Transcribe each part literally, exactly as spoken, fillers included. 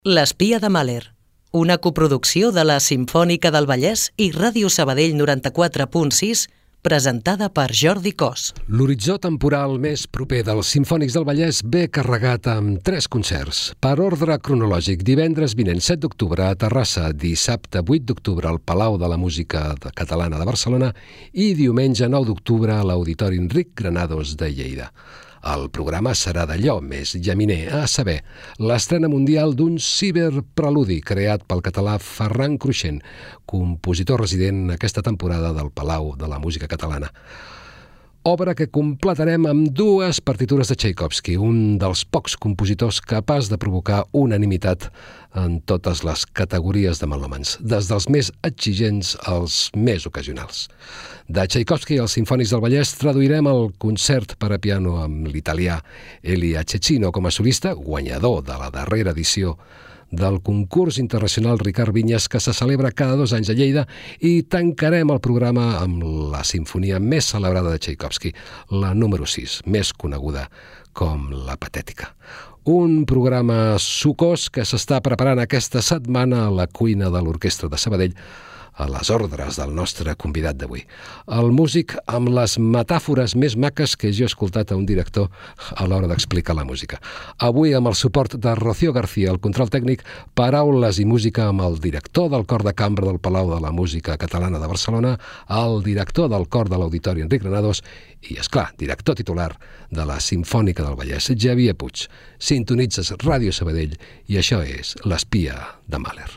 L'espia de Mahler, una coproducció de la Simfònica del Vallès i Ràdio Sabadell noranta-quatre punt sis, presentada per Jordi Cos. L'horitzó temporal més proper dels Simfònics del Vallès ve carregat amb tres concerts. Per ordre cronològic, divendres vinent set d'octubre a Terrassa, dissabte vuit d'octubre al Palau de la Música Catalana de Barcelona i diumenge nou d'octubre a l'Auditori Enric Granados de Lleida. El programa serà d'allò més llaminer, a saber, l'estrena mundial d'un ciberpreludi creat pel català Ferran Cruixent, compositor resident aquesta temporada del Palau de la Música Catalana. Obra que completarem amb dues partitures de Tchaikovsky, un dels pocs compositors capaç de provocar unanimitat en totes les categories de melòmans, des dels més exigents als més ocasionals. De Tchaikovsky als Simfònics del Vallès traduirem el concert per a piano amb l'italià Elia Cecchino com a solista, guanyador de la darrera edició del concurs internacional Ricard Vinyes que se celebra cada dos anys a Lleida, i tancarem el programa amb la sinfonia més celebrada de Tchaikovsky, la número sis, més coneguda com la Patètica. Un programa sucós que s'està preparant aquesta setmana a la cuina de l'Orquestra de Sabadell, a les ordres del nostre convidat d'avui. El músic amb les metàfores més maques que jo he escoltat a un director a l'hora d'explicar la música. Avui amb el suport de Rocío García, el control tècnic, paraules i música amb el director del Cor de Cambra del Palau de la Música Catalana de Barcelona, el director del Cor de l'Auditori Enric Granados i, esclar, director titular de la Simfònica del Vallès, Xavier Puig. Sintonitzes Ràdio Sabadell i això és l'espia de Mahler.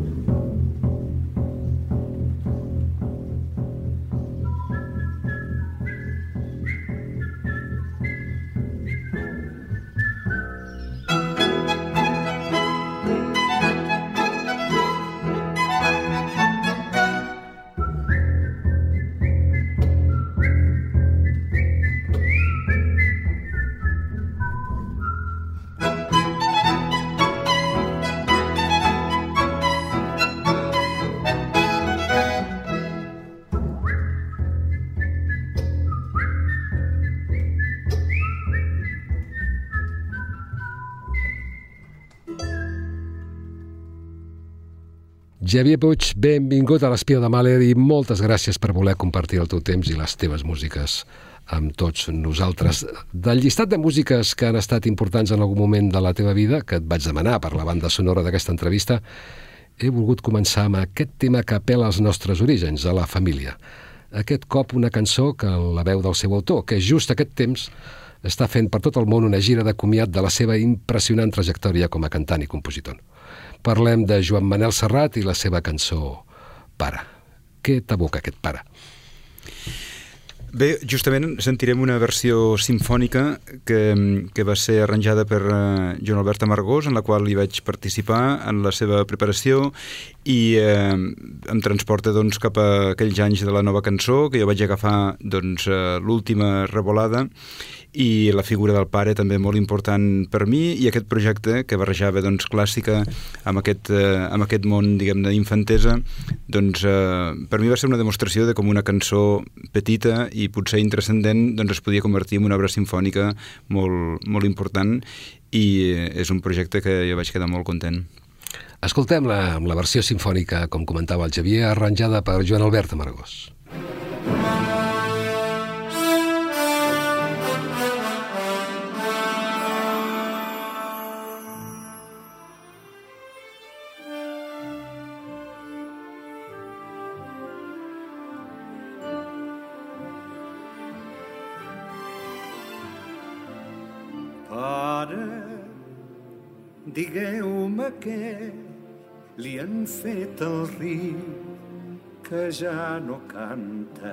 Xavier Puig, benvingut a l'Espia de Mahler i moltes gràcies per voler compartir el teu temps i les teves músiques amb tots nosaltres. Del llistat de músiques que han estat importants en algun moment de la teva vida, que et vaig demanar per la banda sonora d'aquesta entrevista, he volgut començar amb aquest tema que apela als nostres orígens, a la família. Aquest cop una cançó que en la veu del seu autor, que just aquest temps està fent per tot el món una gira de comiat de la seva impressionant trajectòria com a cantant i compositor. Parlem de Joan Manel Serrat i la seva cançó Pare. Què t'evoca aquest Pare? Bé, justament sentirem una versió simfònica que, que va ser arranjada per uh, Joan Albert Amargós, en la qual hi vaig participar en la seva preparació i eh, em transporta doncs, cap a aquells anys de la nova cançó, que jo vaig agafar doncs, uh, l'última revolada, i la figura del pare també molt important per mi, i aquest projecte que barrejava doncs, clàssica amb aquest, eh, amb aquest món, diguem-ne, infantesa, doncs eh, per mi va ser una demostració de com una cançó petita i potser intranscendent doncs, es podia convertir en una obra simfònica molt, molt important, i és un projecte que jo vaig quedar molt content. Escoltem-la amb la versió simfònica, com comentava el Xavier, arranjada per Joan Albert Amargós. Digueu-me què li han fet al riu que ja no canta.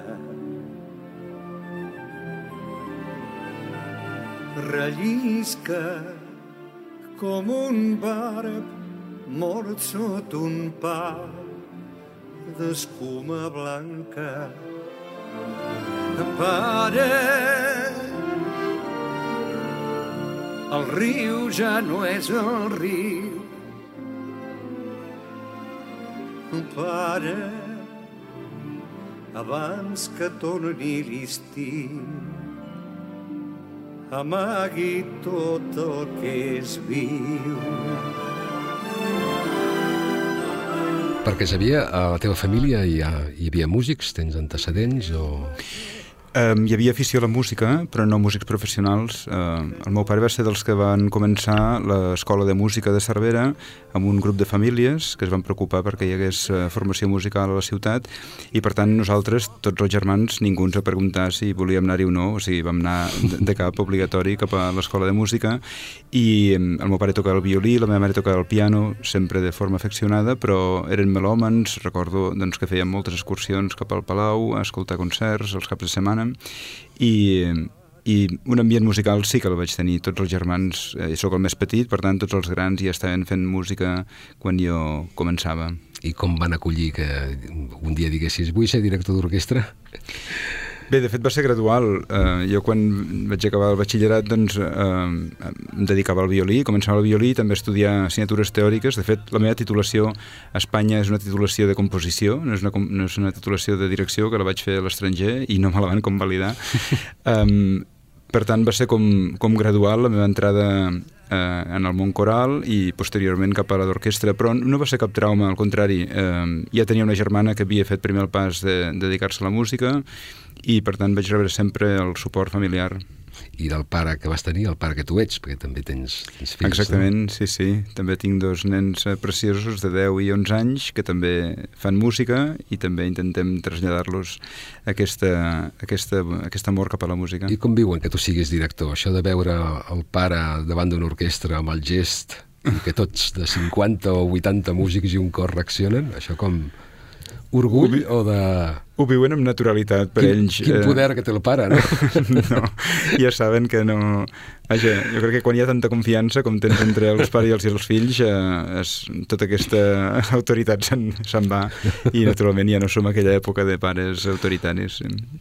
Rellisca com un barb mort sota un pa d'escuma blanca. Pare, el riu ja no és el riu. Pare, abans que torni l'estiu, amagui tot el que és viu. Perquè, Xavier, a la teva família hi, ha, hi havia músics? Tens antecedents o...? Um, hi havia afició a la música, però no músics professionals. Uh, el meu pare va ser dels que van començar l'escola de música de Cervera amb un grup de famílies que es van preocupar perquè hi hagués uh, formació musical a la ciutat i, per tant, nosaltres, tots els germans, ningú ens va preguntar si volíem anar-hi o no, o sigui, vam anar de cap obligatori cap a l'escola de música i um, el meu pare tocava el violí, la meva mare tocava el piano, sempre de forma afeccionada, però eren melòmans. Recordo doncs, que fèiem moltes excursions cap al Palau a escoltar concerts els caps de setmana i, i un ambient musical sí que el vaig tenir. Tots els germans, eh, soc el més petit, per tant tots els grans ja estaven fent música quan jo començava. I com van acollir que un dia diguessis vull ser director d'orquestra? Bé, de fet va ser gradual. Uh, jo quan vaig acabar el batxillerat doncs uh, em dedicava al violí, començava el violí, també estudiar assignatures teòriques. De fet, la meva titulació a Espanya és una titulació de composició, no és una, no és una titulació de direcció, que la vaig fer a l'estranger i no me la van convalidar. Um, per tant, va ser com, com gradual la meva entrada eh, en el món coral i posteriorment cap a la d'orquestra, però no va ser cap trauma, al contrari. Eh, ja tenia una germana que havia fet primer el pas de, de dedicar-se a la música i per tant vaig rebre sempre el suport familiar. I del pare que vas tenir, el pare que tu ets, perquè també tens, tens fills. Exactament, no? sí, sí. També tinc dos nens preciosos de deu i onze anys que també fan música i també intentem traslladar-los aquesta, aquesta, aquest amor cap a la música. I com viuen que tu siguis director? Això de veure el pare davant d'una orquestra amb el gest i que tots de cinquanta o vuitanta músics i un cor reaccionen, això com... Orgull vi... o de... Ho viuen amb naturalitat per quin, ells. Quin poder que té el pare, no? No, ja saben que no... Vaja, jo crec que quan hi ha tanta confiança com tens entre els pares i els, i els fills, eh, es, tota aquesta autoritat se'n se va i naturalment ja no som aquella època de pares autoritaris.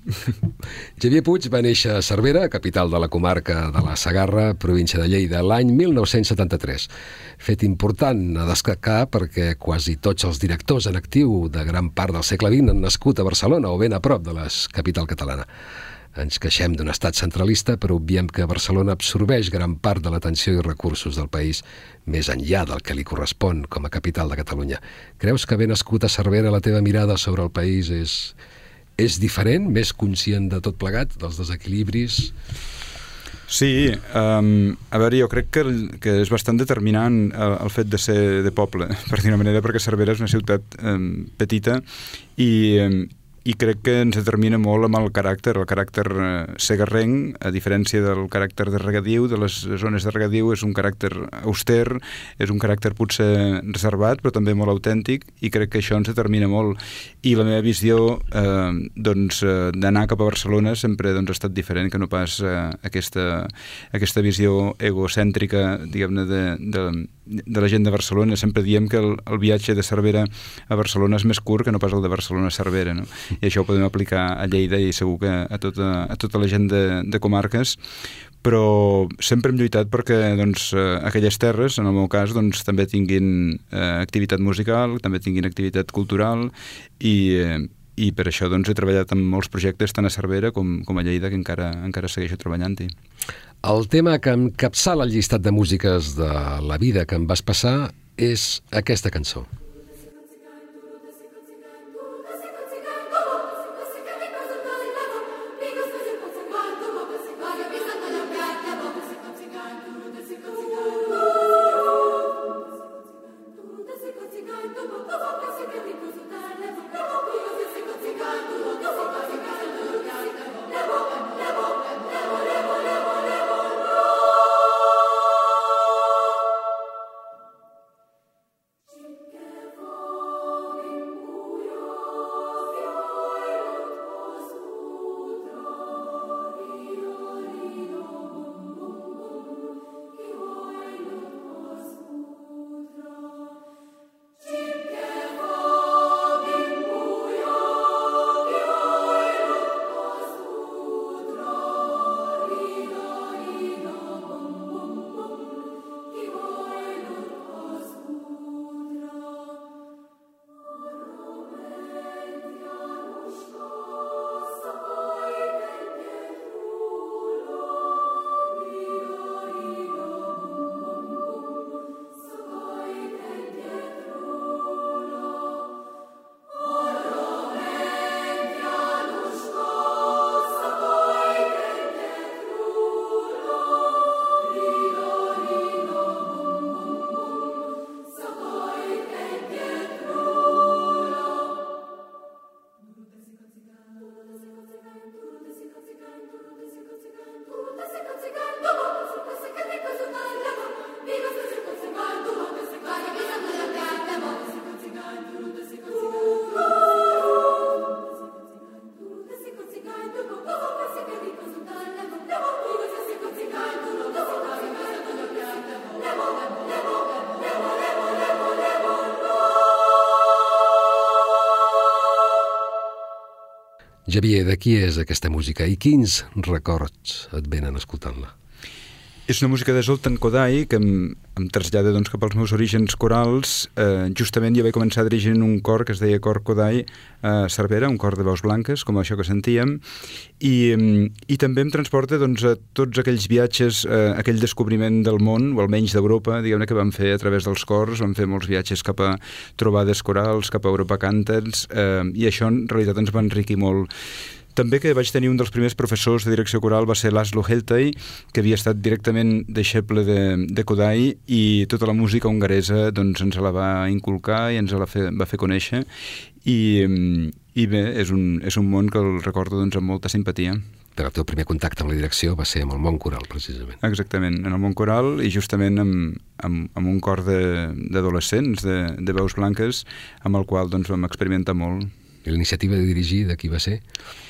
Xavier Puig va néixer a Cervera, capital de la comarca de la Segarra, província de Lleida, l'any mil nou-cents setanta-tres. Fet important a destacar perquè quasi tots els directors en actiu de gran part del segle vint han nascut a Barcelona o ben a prop de la capital catalana. Ens queixem d'un estat centralista, però obviem que Barcelona absorbeix gran part de l'atenció i recursos del país, més enllà del que li correspon com a capital de Catalunya. Creus que ben nascut a Cervera la teva mirada sobre el país és, és diferent, més conscient de tot plegat, dels desequilibris? Sí, um, a veure, jo crec que, que és bastant determinant el, el fet de ser de poble, per dir una manera, perquè Cervera és una ciutat um, petita i... Um, i crec que ens determina molt amb el caràcter, el caràcter segarrenc, a diferència del caràcter de regadiu, de les zones de regadiu, és un caràcter auster, és un caràcter potser reservat, però també molt autèntic, i crec que això ens determina molt. I la meva visió eh, doncs, d'anar cap a Barcelona sempre doncs, ha estat diferent, que no pas eh, aquesta, aquesta visió egocèntrica, diguem-ne, de, de, de la gent de Barcelona. Sempre diem que el, el viatge de Cervera a Barcelona és més curt que no pas el de Barcelona a Cervera, no? I això ho podem aplicar a Lleida i segur que a tota, a tota la gent de, de comarques, però sempre hem lluitat perquè doncs, aquelles terres, en el meu cas, doncs, també tinguin eh, activitat musical, també tinguin activitat cultural i, eh, i per això doncs, he treballat en molts projectes tant a Cervera com, com a Lleida, que encara, encara segueixo treballant-hi. El tema que encapçala el llistat de músiques de la vida que em vas passar és aquesta cançó. Chicken. Xavier, de qui és aquesta música i quins records et venen escoltant-la? És una música de Zoltan Kodály que em, em trasllada doncs, cap als meus orígens corals. Eh, justament jo vaig començar dirigint un cor que es deia Cor Kodály a Cervera, un cor de veus blanques, com això que sentíem, i, i també em transporta doncs, a tots aquells viatges, eh, aquell descobriment del món, o almenys d'Europa, diguem-ne, que vam fer a través dels cors. Vam fer molts viatges cap a trobades corals, cap a Europa Cantants, eh, i això en realitat ens va enriquir molt. També que vaig tenir un dels primers professors de direcció coral va ser Laszlo Heltai, que havia estat directament deixeble de, de Kodály, i tota la música hongaresa doncs, ens la va inculcar i ens la fe, va fer conèixer, i, i bé, és un, és un món que el recordo doncs, amb molta simpatia. Però el teu primer contacte amb la direcció va ser amb el món coral, precisament. Exactament, en el món coral i justament amb, amb, amb un cor d'adolescents, de, de, de veus blanques, amb el qual doncs, vam experimentar molt. I l'iniciativa de dirigir de qui va ser?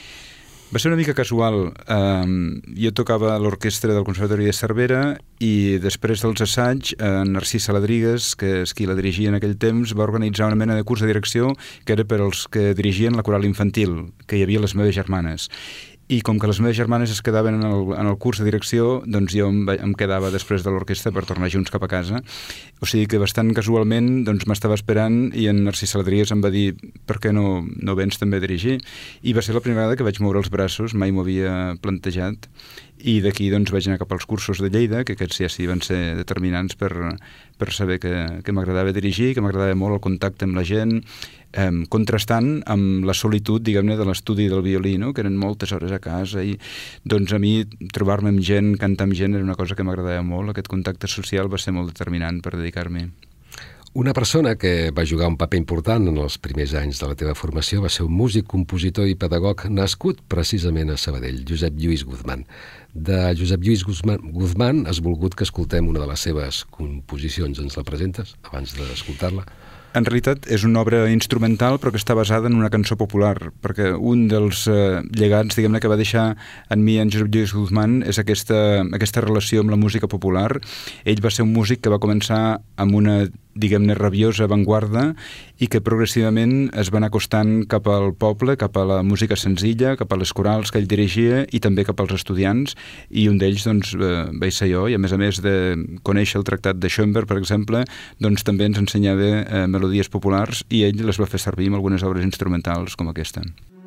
Va ser una mica casual. Um, jo tocava a l'orquestra del Conservatori de Cervera i després dels assaigs, uh, Narcís Saladrigues, que és qui la dirigia en aquell temps, va organitzar una mena de curs de direcció que era per als que dirigien la coral infantil, que hi havia les meves germanes. I com que les meves germanes es quedaven en el, en el curs de direcció, doncs jo em, em quedava després de l'orquestra per tornar junts cap a casa. O sigui que bastant casualment doncs, m'estava esperant i en Narcís Saladrigues em va dir per què no, no vens també a dirigir? I va ser la primera vegada que vaig moure els braços, mai m'ho havia plantejat, i d'aquí doncs, vaig anar cap als cursos de Lleida, que aquests ja sí van ser determinants per, per saber que, que m'agradava dirigir, que m'agradava molt el contacte amb la gent, eh, contrastant amb la solitud, diguem-ne, de l'estudi del violí, no? Que eren moltes hores a casa, i doncs a mi trobar-me amb gent, cantar amb gent, era una cosa que m'agradava molt. Aquest contacte social va ser molt determinant per dedicar-m'hi. Una persona que va jugar un paper important en els primers anys de la teva formació va ser un músic, compositor i pedagog nascut precisament a Sabadell, Josep Lluís Guzmán. De Josep Lluís Guzmán, Guzmán has volgut que escoltem una de les seves composicions. Ens la presentes abans d'escoltar-la? En realitat és una obra instrumental però que està basada en una cançó popular, perquè un dels eh, llegats, diguem-ne, que va deixar en mi en Josep Lluís Guzmán és aquesta, aquesta relació amb la música popular. Ell va ser un músic que va començar amb una, diguem-ne, rabiosa avantguarda i que progressivament es va anar acostant cap al poble, cap a la música senzilla, cap a les corals que ell dirigia i també cap als estudiants, i un d'ells doncs, eh, vaig ser jo, i a més a més de conèixer el tractat de Schoenberg, per exemple, doncs també ens ensenyava eh, melodies populars i ell les va fer servir en algunes obres instrumentals com aquesta.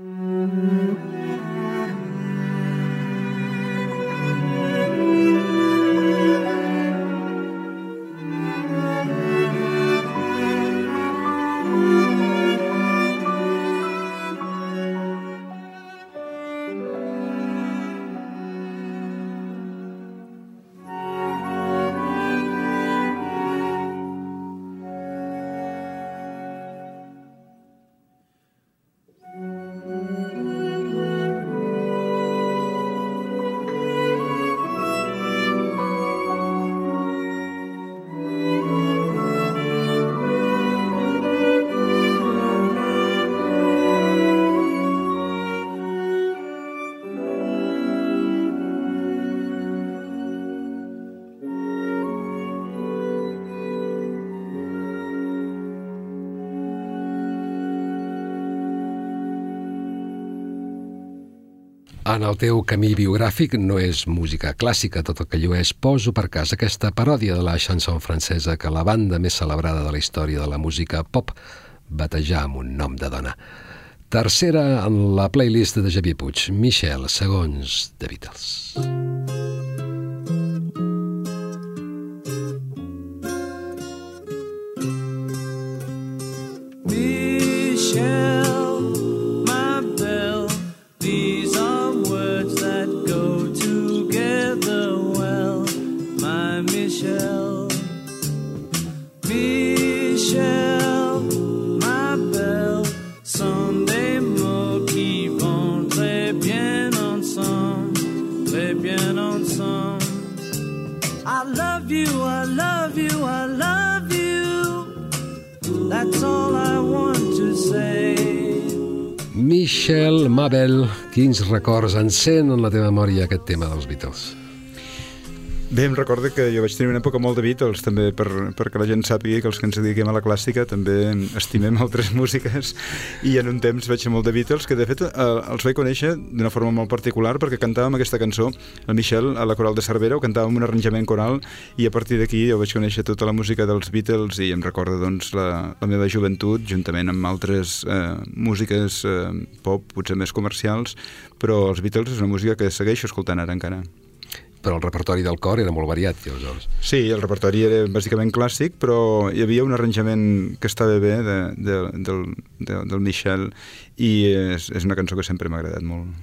En el teu camí biogràfic no és música clàssica tot el que llueix Poso per cas, aquesta paròdia de la chanson francesa que la banda més celebrada de la història de la música pop batejà amb un nom de dona. Tercera en la playlist de Xavier Puig, Michel, segons The Beatles. Michel, Mabel, quins records encén en la teva memòria aquest tema dels Beatles? Bé, em recordo que jo vaig tenir una època molt de Beatles, també, per, perquè la gent sàpiga que els que ens dediquem a la clàssica també estimem altres músiques, i en un temps vaig ser molt de Beatles, que de fet els vaig conèixer d'una forma molt particular, perquè cantàvem aquesta cançó, el Michel, a la Coral de Cervera, ho cantàvem un arranjament coral, i a partir d'aquí jo vaig conèixer tota la música dels Beatles, i em recordo doncs, la, la meva joventut, juntament amb altres eh, músiques eh, pop, potser més comercials, però els Beatles és una música que segueixo escoltant ara encara. Però el repertori del cor era molt variat, aleshores. Sí, el repertori era bàsicament clàssic, però hi havia un arranjament que estava bé de, de, del, de, del Michel, i és, és una cançó que sempre m'ha agradat molt.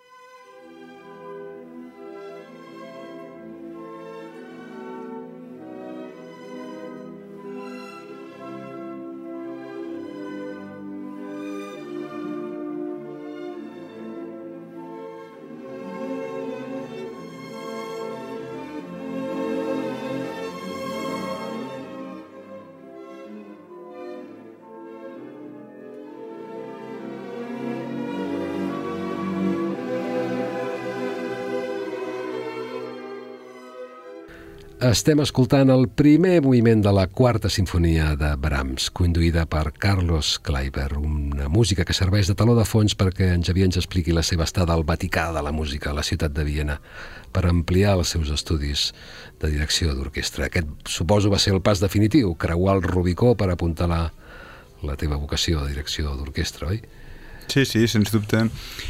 Estem escoltant el primer moviment de la quarta sinfonia de Brahms, conduïda per Carlos Kleiber, una música que serveix de taló de fons perquè en Xavier ens expliqui la seva estada al Vaticà de la música a la ciutat de Viena per ampliar els seus estudis de direcció d'orquestra. Aquest, suposo, va ser el pas definitiu, creuar el Rubicó per apuntalar la teva vocació de direcció d'orquestra, oi? Sí, sí, sens dubte.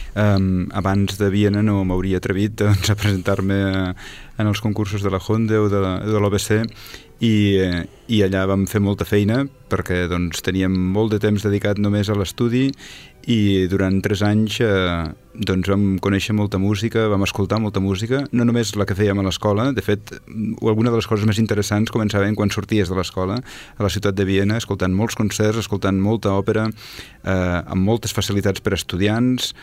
Um, abans de Viena no m'hauria atrevit doncs, a presentar-me en els concursos de la Honde o de l'O B C, i, i allà vam fer molta feina perquè doncs, teníem molt de temps dedicat només a l'estudi, i durant tres anys eh, doncs vam conèixer molta música, vam escoltar molta música, no només la que fèiem a l'escola. De fet, alguna de les coses més interessants començaven quan sorties de l'escola a la ciutat de Viena, escoltant molts concerts, escoltant molta òpera, eh, amb moltes facilitats per a estudiants,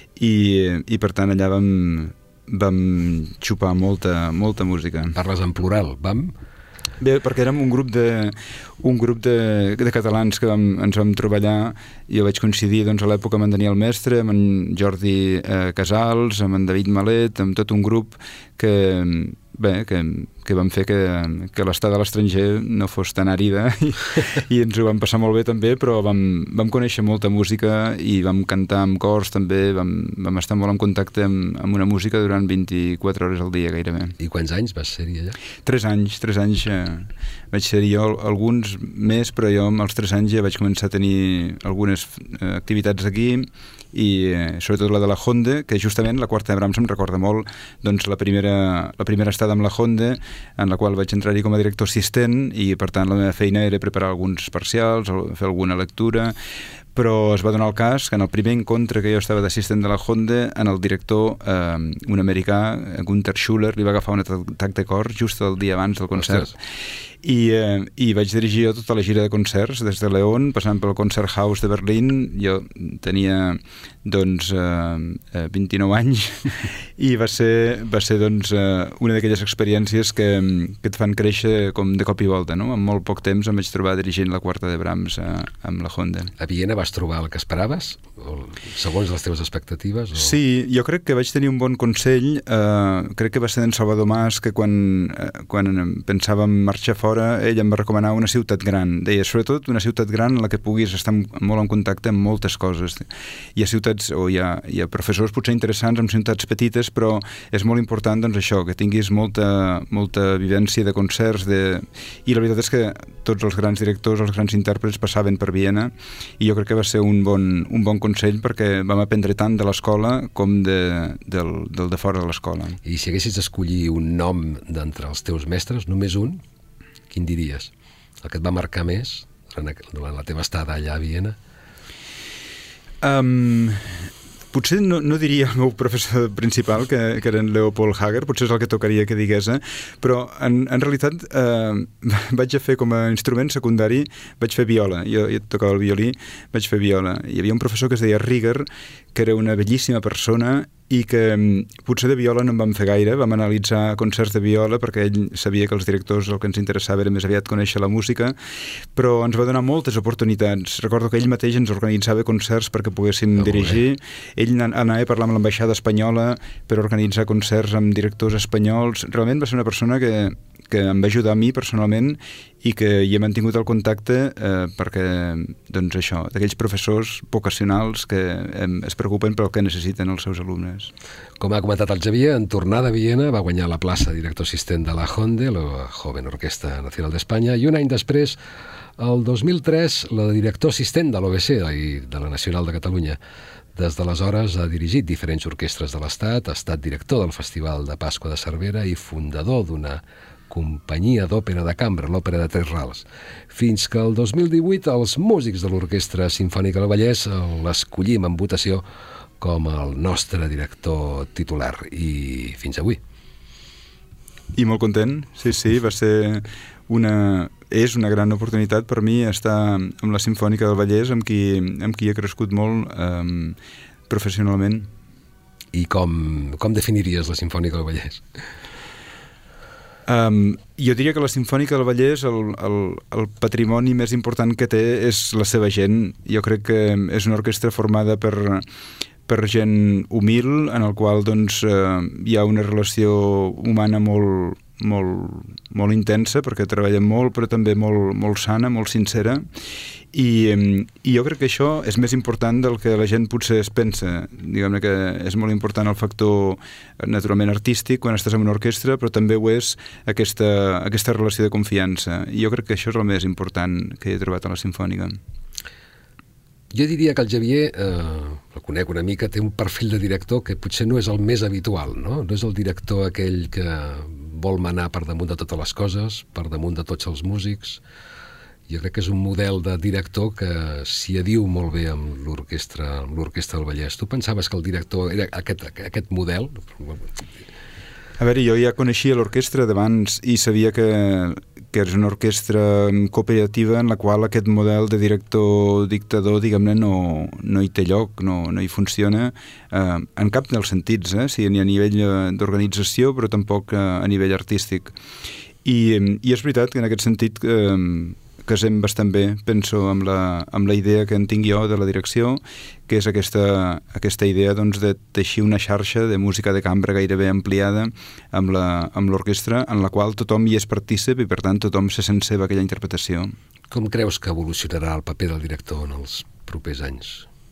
i, i per tant allà vam, vam xupar molta, molta música. Parles en plural, vam? Bé, perquè érem un grup de, un grup de, de catalans que vam, ens vam trobar allà. Jo vaig coincidir doncs, a l'època amb en Daniel Mestre, amb en Jordi eh, Casals, amb en David Malet, amb tot un grup que, bé, que, que vam fer que, que l'estada a l'estranger no fos tan àrida, i, i ens ho vam passar molt bé també, però vam, vam conèixer molta música i vam cantar amb cors també, vam, vam estar molt en contacte amb, amb una música durant vint-i-quatre hores al dia gairebé. I quants anys vas ser-hi allà? Tres anys, tres anys eh, vaig ser-hi jo, alguns més, però jo als tres anys ja vaig començar a tenir algunes eh, activitats aquí, i eh, sobretot la de la Honde, que justament la quarta de Brahms em recorda molt doncs, la primera, la primera estada amb la Honde, en la qual vaig entrar-hi com a director assistent, i per tant la meva feina era preparar alguns parcials, fer alguna lectura, però es va donar el cas que en el primer encontre que jo estava d'assistent de la Honde, en el director, eh, un americà, Gunther Schuller, li va agafar un atac de cor just el dia abans del concert. Ostres. I, eh, i vaig dirigir jo tota la gira de concerts, des de León, passant pel Konzerthaus de Berlín. Jo tenia doncs eh, vint-i-nou anys, i va ser, va ser doncs, eh, una d'aquelles experiències que, que et fan créixer com de cop i volta, no? En molt poc temps em vaig trobar dirigint la quarta de Brahms eh, amb la Honde. A Viena vas trobar el que esperaves? O, segons les teves expectatives? O... Sí, jo crec que vaig tenir un bon consell. Eh, crec que va ser en Salvador Mas, que quan, eh, quan pensàvem marxar fora, ell em va recomanar una ciutat gran. Deia, sobretot, una ciutat gran en la que puguis estar molt en contacte amb moltes coses. Hi ha ciutats, o hi ha, hi ha professors potser interessants en ciutats petites, però és molt important, doncs, això, que tinguis molta, molta vivència de concerts, de... i la veritat és que tots els grans directors, els grans intèrprets passaven per Viena, i jo crec que va ser un bon, un bon consell, perquè vam aprendre tant de l'escola com de, del, del de fora de l'escola. I si haguessis d'escollir un nom d'entre els teus mestres, només un, quin diries? El que et va marcar més durant la teva estada allà a Viena? Um, potser no, no diria el meu professor principal, que, que era en Leopold Hager, potser és el que tocaria que digués, eh? Però en, en realitat eh, vaig a fer com a instrument secundari, vaig fer viola. Jo, jo tocava el violí, vaig fer viola. Hi havia un professor que es deia Rieger, que era una bellíssima persona, i que potser de viola no en vam fer gaire, vam analitzar concerts de viola perquè ell sabia que els directors el que ens interessava era més aviat conèixer la música, però ens va donar moltes oportunitats. Recordo que ell mateix ens organitzava concerts perquè poguéssim oh, dirigir. Ell anava a parlar amb l'ambaixada espanyola per organitzar concerts amb directors espanyols. Realment va ser una persona que que em va ajudar a mi personalment i que hi he mantingut el contacte eh, perquè, doncs això, d'aquells professors vocacionals que eh, es preocupen pel que necessiten els seus alumnes. Com ha comentat el Xavier, en tornada a Viena va guanyar la plaça de director assistent de la Honde, la Joven Orquestra Nacional d'Espanya, i un any després, el dos mil tres, la de director assistent de l'O B C i de la Nacional de Catalunya. Des d'aleshores ha dirigit diferents orquestres de l'Estat, ha estat director del Festival de Pasqua de Cervera i fundador d'una companyia d'òpera de cambra, l'Òpera de Tres Rals, fins que el dos mil divuit els músics de l'Orquestra Simfònica del Vallès l'escollim en votació com el nostre director titular, i fins avui. I molt content, sí, sí, va ser una... és una gran oportunitat per mi estar amb la Simfònica del Vallès, amb qui, amb qui he crescut molt eh, professionalment. I com, com definiries la Simfònica del Vallès? Um, jo diria que la Simfònica del Vallès el, el, el patrimoni més important que té és la seva gent. Jo crec que és una orquestra formada per, per gent humil, en el qual doncs, eh, hi ha una relació humana molt, molt, molt intensa, perquè treballen molt, però també molt, molt sana, molt sincera, i, i jo crec que això és més important del que la gent potser es pensa. Diguem-ne que és molt important el factor naturalment artístic quan estàs en una orquestra, però també ho és aquesta, aquesta relació de confiança, i jo crec que això és el més important que he trobat a la Simfònica. Jo diria que el Xavier, eh, el conec una mica, té un perfil de director que potser no és el més habitual, no? No és el director aquell que vol manar per damunt de totes les coses, per damunt de tots els músics. Jo crec que és un model de director que s'hi adiu molt bé amb l'orquestra amb l'Orquestra del Vallès. Tu pensaves que el director era aquest, aquest model? A veure, jo ja coneixia l'orquestra d'abans i sabia que, que és una orquestra cooperativa en la qual aquest model de director dictador, diguem-ne, no, no hi té lloc, no, no hi funciona eh, en cap dels sentits, eh? Sí, ni a nivell d'organització, però tampoc a nivell artístic. I, i és veritat que en aquest sentit eh, casem bastant bé, penso, amb la, amb la idea que en tinc jo de la direcció, que és aquesta, aquesta idea doncs, de teixir una xarxa de música de cambra gairebé ampliada amb l'orquestra, en la qual tothom hi és partícip i, per tant, tothom se sent seva aquella interpretació. Com creus que evolucionarà el paper del director en els propers anys?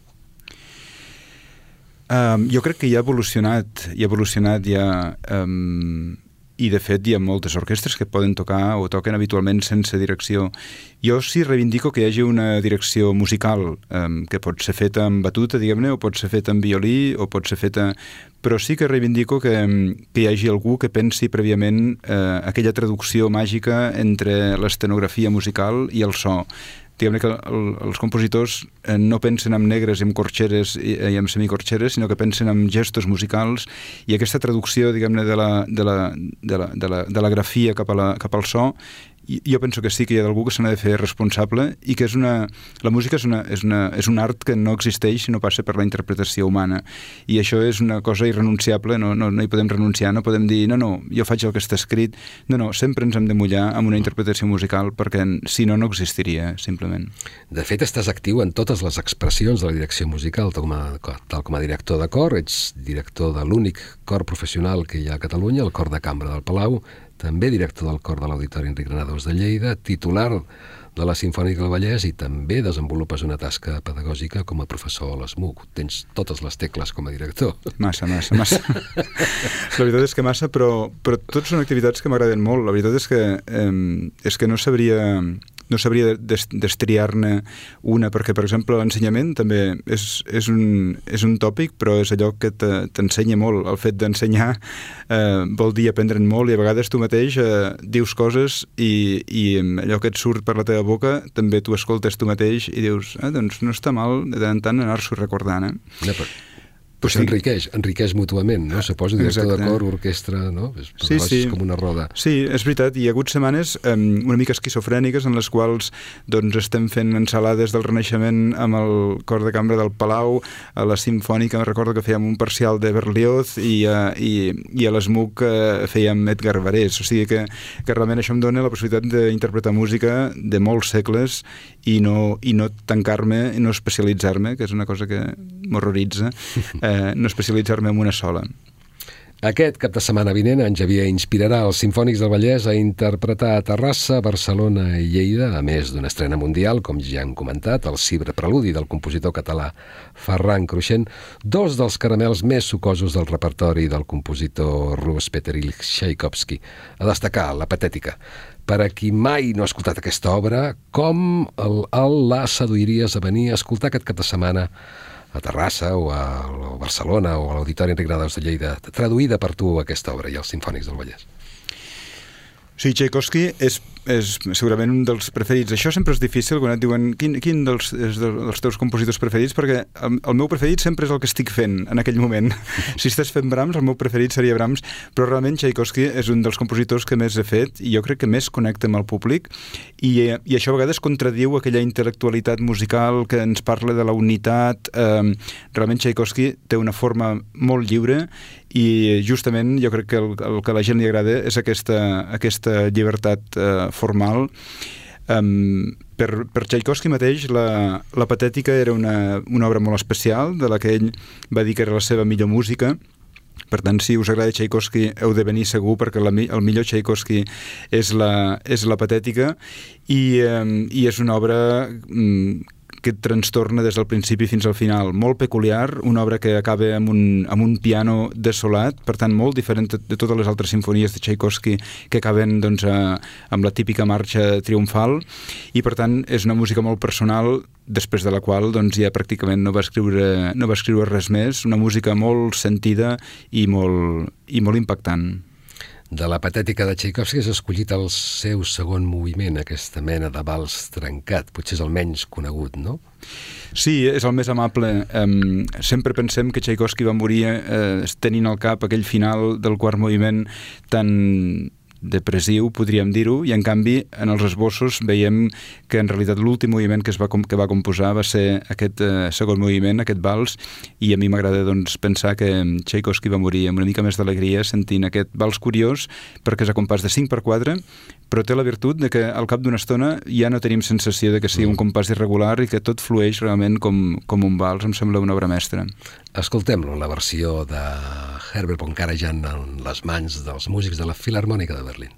Um, jo crec que ja ha evolucionat, ja ha evolucionat, ja... Um, i de fet hi ha moltes orquestres que poden tocar o toquen habitualment sense direcció. Jo sí reivindico que hi hagi una direcció musical, eh, que pot ser feta amb batuta, diguem-ne, o pot ser feta amb violí, o pot ser feta... Però sí que reivindico que, que hi hagi algú que pensi prèviament eh, aquella traducció màgica entre l'escenografia musical i el so. Diguem-ne que el, els compositors eh, no pensen en negres i en corxeres i, i en semicorxeres, sinó que pensen en gestos musicals, i aquesta traducció, diguem-ne, de la, de la, de la, de la, de la grafia cap, a la, cap al so, i jo penso que sí que hi ha d'algú que se n'ha de fer responsable, i que és una, la música és, una, és, una, és un art que no existeix si no passa per la interpretació humana, i això és una cosa irrenunciable, no, no, no hi podem renunciar, no podem dir, no, no, jo faig el que està escrit, no, no, sempre ens hem de mullar amb una interpretació musical, perquè si no, no existiria, simplement. De fet, estàs actiu en totes les expressions de la direcció musical, tal com a, tal com a director de cor, ets director de l'únic cor professional que hi ha a Catalunya, el Cor de Cambra del Palau, també director del cor de l'Auditori Enric Granados de Lleida, titular de la Simfònica del Vallès, i també desenvolupes una tasca pedagògica com a professor a l'ESMUC. Tens totes les tecles com a director. Massa, massa, massa. La veritat és que massa, però, però tots són activitats que m'agraden molt. La veritat és que, eh, és que no sabria... no sabria destriar-ne una, perquè, per exemple, l'ensenyament també és, és, un, és un tòpic, però és allò que t'ensenya molt. El fet d'ensenyar eh, vol dir aprendre'n molt, i a vegades tu mateix eh, dius coses i, i allò que et surt per la teva boca també tu escoltes tu mateix i dius, ah, doncs no està mal de tant en tant anar-s'ho recordant. Eh? No, però... Però s'enriqueix, enriqueix mútuament, no? Suposo, director de cor, orquestra, no? És, sí, sí. És com una roda. Sí, és veritat. Hi ha hagut setmanes um, una mica esquizofrèniques en les quals doncs, estem fent ensalades del Renaixement amb el cor de cambra del Palau, a la Simfònica, me recordo que fèiem un parcial de Berlioz i, uh, i, i a l'ESMUC uh, fèiem Edgar Varés. O sigui que, que realment això em dona la possibilitat d'interpretar música de molts segles i no, i no tancar-me, i no especialitzar-me, que és una cosa que m'horroritza, eh, no especialitzar-me en una sola. Aquest cap de setmana vinent en Xavier inspirarà els Simfònics del Vallès a interpretar a Terrassa, Barcelona i Lleida, a més d'una estrena mundial, com ja hem comentat, el Cibre Preludi del compositor català Ferran Cruixent, dos dels caramels més sucosos del repertori del compositor Rus Peter Ilich Txaikovski. A destacar la Patètica. Per a qui mai no ha escoltat aquesta obra, com el, el la seduiries a venir a escoltar aquest cap de setmana a Terrassa o a, a Barcelona o a l'Auditori Enric Granados de Lleida, traduïda per tu aquesta obra i els Simfònics del Vallès? Sí, Tchaikovsky és, és segurament un dels preferits. Això sempre és difícil quan et diuen quin, quin dels, és dels teus compositors preferits, perquè el, el meu preferit sempre és el que estic fent en aquell moment. Si estàs fent Brahms, el meu preferit seria Brahms, però realment Tchaikovsky és un dels compositors que més he fet i jo crec que més connecta amb el públic i, i això a vegades contradiu aquella intel·lectualitat musical que ens parla de la unitat. Eh, realment Tchaikovsky té una forma molt lliure i justament jo crec que el, el que a la gent li agrada és aquesta, aquesta llibertat eh, formal. Um, per, per Tchaikovsky mateix la, la Patètica era una, una obra molt especial, de la que ell va dir que era la seva millor música. Per tant, si us agrada Tchaikovsky heu de venir segur, perquè la, el millor Tchaikovsky és la, és la Patètica i, um, i és una obra um, que et trastorna des del principi fins al final. Molt peculiar, una obra que acaba amb un, amb un piano desolat, per tant molt diferent de totes les altres simfonies de Tchaikovsky que acaben doncs, a, amb la típica marxa triomfal i per tant és una música molt personal després de la qual doncs, ja pràcticament no va escriure, no va escriure res més, una música molt sentida i molt, i molt impactant. De la Patètica de Tchaikovsky has escollit el seu segon moviment, aquesta mena de vals trencat. Potser és el menys conegut, no? Sí, és el més amable. Um, sempre pensem que Tchaikovsky va morir eh, tenint al cap aquell final del quart moviment tan depressiu, podríem dir-ho, i en canvi en els esbossos veiem que en realitat l'últim moviment que, es va, que va composar va ser aquest eh, segon moviment, aquest vals, i a mi m'agrada doncs, pensar que Tchaikovsky va morir amb una mica més d'alegria sentint aquest vals curiós, perquè és a compàs de cinc per quatre, però té la virtut de que al cap d'una estona ja no tenim sensació de que sigui un compàs irregular i que tot flueix realment com, com un vals. Em sembla una obra mestra. Escoltem-lo, la versió de Herbert von Karajan en les mans dels músics de la Filharmònica de Berlín.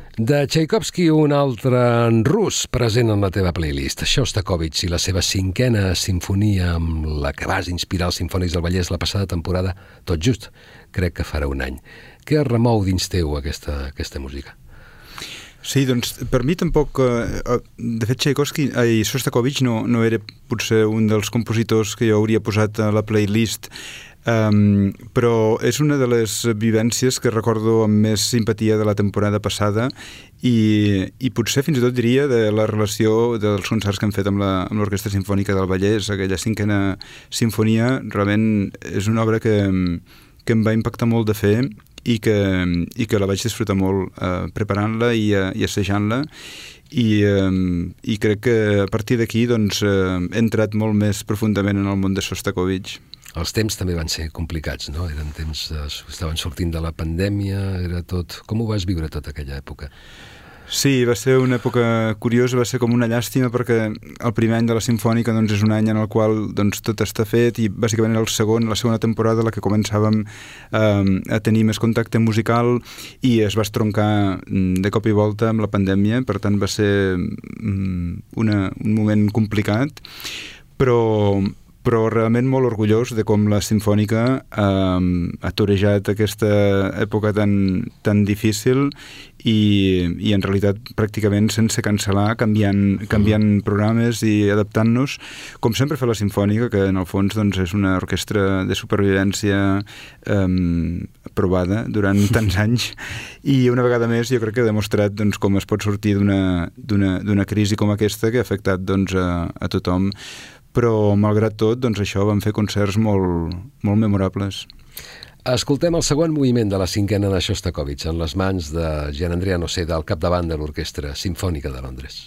De Tchaikovsky, un altre en rus present en la teva playlist, Shostakovich i la seva cinquena sinfonia amb la que vas inspirar els Simfònics del Vallès la passada temporada, tot just, crec que farà un any. Què remou dins teu aquesta, aquesta música? Sí, doncs per mi tampoc... Eh, de fet, Tchaikovsky i Shostakovich no, no era potser un dels compositors que jo hauria posat a la playlist, Um, però és una de les vivències que recordo amb més simpatia de la temporada passada i, i potser fins i tot diria de la relació dels concerts que hem fet amb l'Orquestra Simfònica del Vallès. Aquella cinquena sinfonia realment és una obra que, que em va impactar molt de fer i que, i que la vaig disfrutar molt eh, preparant-la i, eh, i assajant-la i, eh, i crec que a partir d'aquí doncs, eh, he entrat molt més profundament en el món de Shostakovich. Els temps també van ser complicats, no? Eren temps, eh, estaven sortint de la pandèmia, era tot... Com ho vas viure tota aquella època? Sí, va ser una època curiosa, va ser com una llàstima perquè el primer any de la Simfònica doncs, és un any en el qual doncs, tot està fet i bàsicament era el segon, la segona temporada la que començàvem eh, a tenir més contacte musical i es va estroncar de cop i volta amb la pandèmia, per tant va ser una, un moment complicat, però... però realment molt orgullós de com la Simfònica eh, ha torejat aquesta època tan, tan difícil i, i en realitat pràcticament sense cancel·lar, canviant, canviant programes i adaptant-nos, com sempre fa la Simfònica, que en el fons doncs, és una orquestra de supervivència eh, provada durant tants anys i una vegada més jo crec que ha demostrat doncs, com es pot sortir d'una d'una crisi com aquesta que ha afectat doncs, a, a tothom. Però, malgrat tot, doncs això, van fer concerts molt, molt memorables. Escoltem el segon moviment de la cinquena de Shostakovich en les mans de Gianandrea Noseda al capdavant de l'Orquestra Simfònica de Londres.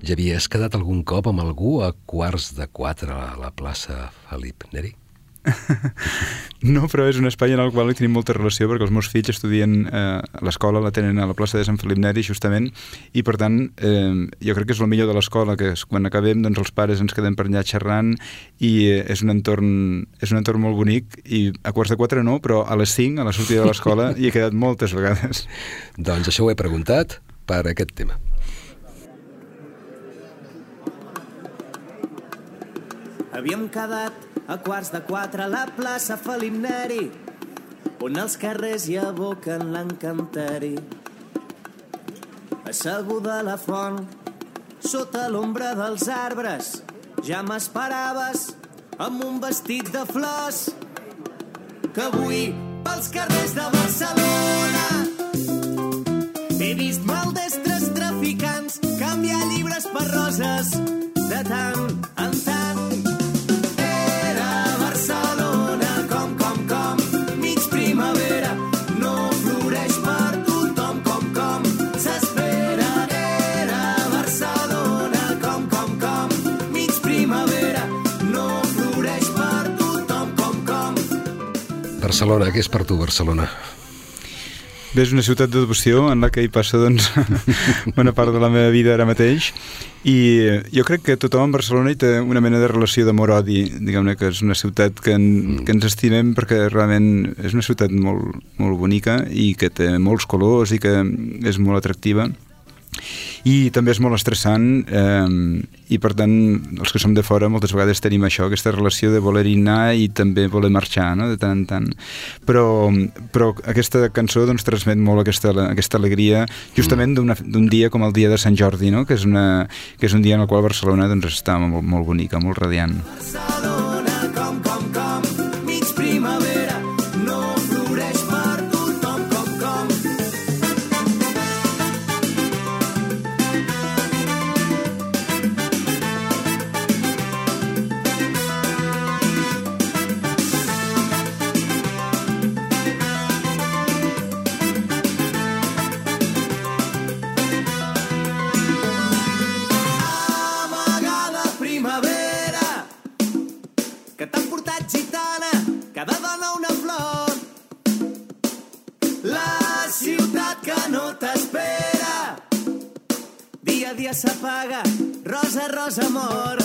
Javier, has quedat algun cop amb algú a quarts de quatre a la plaça Felip Neri? No, però és un espai en el qual hi tenim molta relació perquè els meus fills estudien eh, a l'escola, la tenen a la plaça de Sant Felip Neri justament, i per tant eh, jo crec que és el millor de l'escola, que és, quan acabem doncs els pares ens quedem per allà xerrant i eh, és un entorn és un entorn molt bonic, i a quarts de quatre no, però a les cinc, a la sortida de l'escola, hi he quedat moltes vegades. Doncs això ho he preguntat per aquest tema. Havíem quedat a quarts de quatre a la plaça Felip Neri, on els carrers hi aboquen l'encanteri. Asseguda a la font, sota l'ombra dels arbres, ja m'esperaves amb un vestit de flors, que avui pels carrers de Barcelona he vist maldestres traficants canviar llibres per roses de tant en tant. Barcelona, què és per tu, Barcelona? Bé, és una ciutat de devoció en la que hi passa doncs, bona part de la meva vida ara mateix, i jo crec que tothom en Barcelona hi té una mena de relació d'amor-odi, diguem-ne que és una ciutat que, en, que ens estimem perquè realment és una ciutat molt, molt bonica i que té molts colors i que és molt atractiva. I també és molt estressant eh, i per tant els que som de fora moltes vegades tenim això, aquesta relació de voler anar i també voler marxar, no? De tant en tant, però, però aquesta cançó doncs, transmet molt aquesta, aquesta alegria justament d'un dia com el dia de Sant Jordi, no? que, és una, que és un dia en el qual Barcelona doncs, està molt, molt bonica, molt radiant. Barcelona, com, com, com, mig primavera, no floreix per tothom, com, com. Dia s'apaga, rosa, rosa, amor.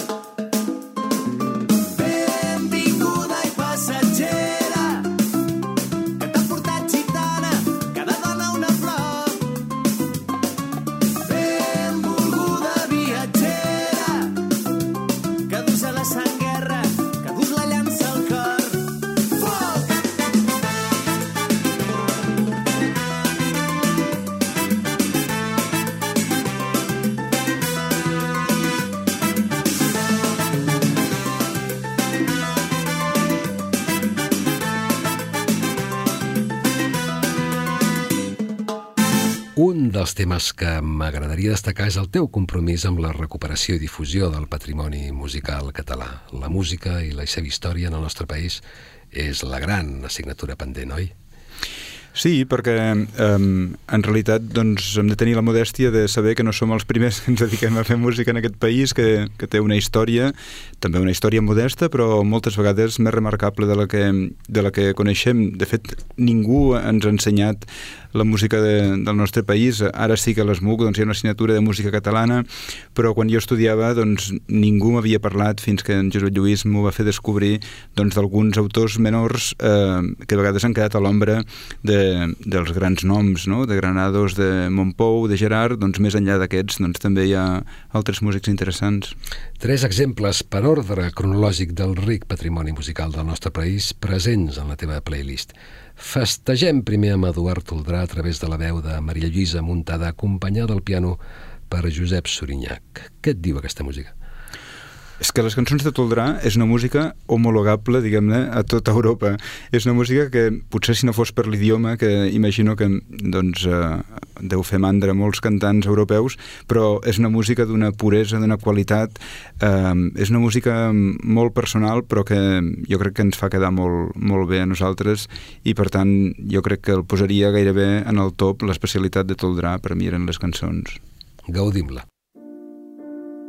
Benvinguda i passatgera, que t'ha portat gitana, cada dona una flor. Benvolguda viatgera, que dus a la sang guerra, que dus la llança al cor. Foc! Un dels temes que m'agradaria destacar és el teu compromís amb la recuperació i difusió del patrimoni musical català. La música i la seva història en el nostre país és la gran assignatura pendent, oi? Sí, perquè eh, en realitat doncs, hem de tenir la modèstia de saber que no som els primers que ens dediquem a fer música en aquest país, que, que té una història, també una història modesta, però moltes vegades més remarcable de la que, de la que coneixem. De fet, ningú ens ha ensenyat la música de, del nostre país. Ara sí que a l'ESMUC doncs, hi ha una assignatura de música catalana, però quan jo estudiava doncs, ningú m'havia parlat fins que en Josep Lluís m'ho va fer descobrir doncs, d'alguns autors menors eh, que a vegades han quedat a l'ombra de dels grans noms, no? De Granados, de Montpou, de Gerard, doncs més enllà d'aquests doncs, també hi ha altres músics interessants. Tres exemples per ordre cronològic del ric patrimoni musical del nostre país presents en la teva playlist. Festegem primer amb Eduard Toldrà a través de la veu de Maria Lluïsa Muntada, acompanyada al piano per Josep Sorinyac. Què et diu aquesta música? És que les cançons de Toldrà és una música homologable, diguem-ne, a tota Europa. És una música que, potser si no fos per l'idioma, que imagino que doncs, eh, deu fer mandra molts cantants europeus, però és una música d'una puresa, d'una qualitat. Eh, és una música molt personal, però que jo crec que ens fa quedar molt, molt bé a nosaltres, i per tant jo crec que el posaria gairebé en el top. L'especialitat de Toldrà per mi eren les cançons. Gaudim-la.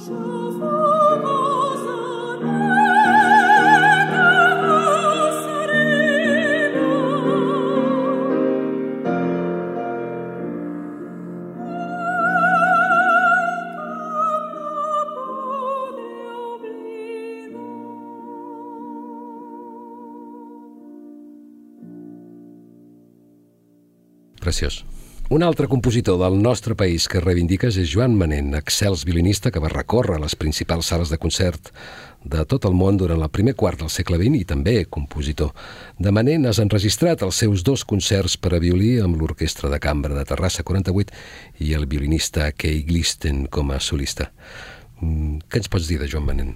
Preciós. Un altre compositor del nostre país que reivindiques és Joan Manent, excels violinista que va recórrer les principals sales de concert de tot el món durant el primer quart del segle vint i també compositor. De Manent has enregistrat els seus dos concerts per a violí amb l'Orquestra de Cambra de Terrassa quaranta-vuit i el violinista Kay Glisten com a solista. Què ens pots dir de Joan Manent?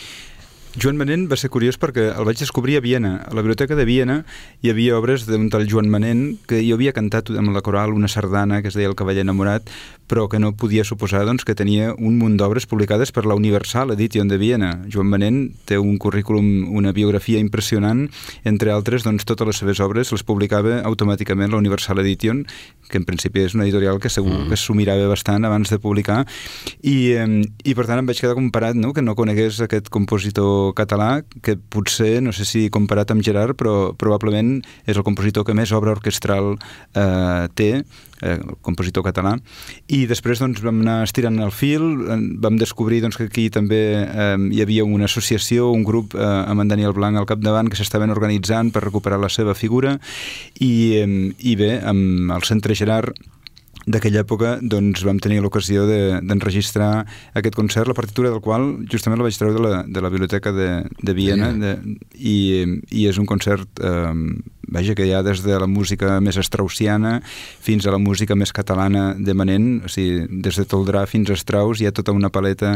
Joan Manent va ser curiós perquè el vaig descobrir a Viena. A la biblioteca de Viena hi havia obres d'un tal Joan Manent que jo havia cantat amb la coral una sardana que es deia El cavaller enamorat, però que no podia suposar doncs, que tenia un munt d'obres publicades per la Universal Edition de Viena. Joan Manent té un currículum, una biografia impressionant, entre altres, doncs, totes les seves obres les publicava automàticament la Universal Edition, que en principi és una editorial que segur mm. que s'ho mirava bastant abans de publicar, i, eh, i per tant em vaig quedar comparat, no?, que no conegués aquest compositor català, que potser, no sé si comparat amb Gerard, però probablement és el compositor que més obra orquestral eh, té, eh, el compositor català, i després doncs, vam anar estirant el fil, vam descobrir doncs, que aquí també eh, hi havia una associació, un grup eh, amb en Daniel Blanc al capdavant que s'estaven organitzant per recuperar la seva figura, i, eh, i bé, amb el Centre Gerard d'aquella època doncs, vam tenir l'ocasió d'enregistrar de, aquest concert, la partitura del qual justament la vaig treure de la, de la biblioteca de, de Viena, de, i, i és un concert eh, vaja, que hi ha des de la música més straussiana fins a la música més catalana de Manent, o sigui, des de Toldrà fins a Strauss hi ha tota una paleta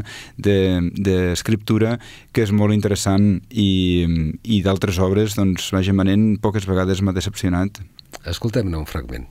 d'escriptura de, que és molt interessant, i, i d'altres obres, doncs, vaja, Manent poques vegades m'ha decepcionat. Escoltem-ne un fragment.